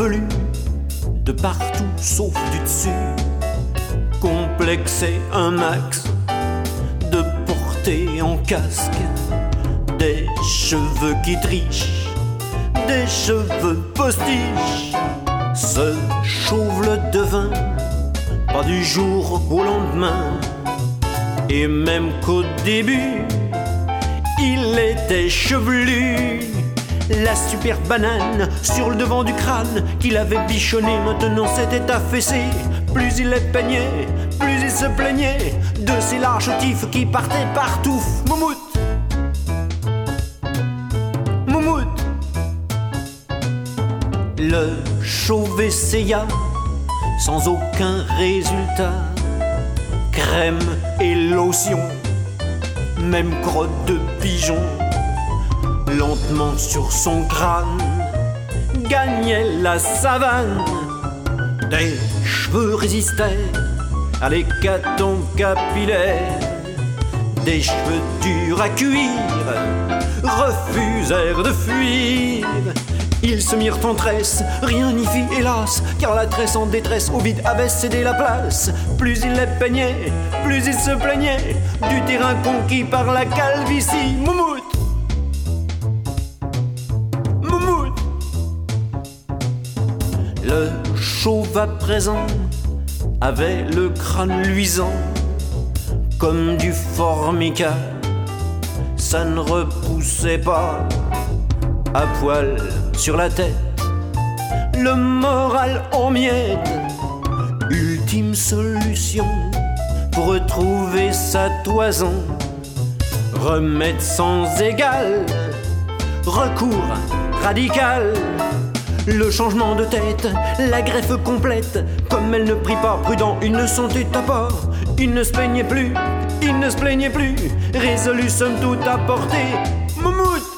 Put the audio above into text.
velu de partout sauf du dessus, complexé un max de porter en casque des cheveux qui trichent, des cheveux postiches. Ce chauve le devint pas du jour au lendemain, et même qu'au début il était chevelu. La super banane sur le devant du crâne qu'il avait bichonné maintenant s'était affaissé. Plus il les peignait, plus il se plaignait de ces larges tifs qui partaient partout. Moumout, Moumout. Le chauve essaya sans aucun résultat. Crème et lotion, même crotte de pigeon, lentement sur son crâne gagnait la savane. Des cheveux résistaient à l'hécatombe capillaire, des cheveux durs à cuire refusèrent de fuir. Ils se mirent en tresse, rien n'y fit hélas, car la tresse en détresse au vide avait cédé la place. Plus il les peignait, plus il se plaignait du terrain conquis par la calvitie. Moumout, Moumout. Le chauve à présent avait le crâne luisant comme du formica. Ça ne repoussait pas à poil sur la tête, le moral en miettes. Ultime solution pour retrouver sa toison, remède sans égal, recours radical. Le changement de tête, la greffe complète. Comme elle ne prit pas prudent, il ne sentait à part. Il ne se plaignait plus, il ne se plaignait plus, résolu somme toute à porter. Moumout,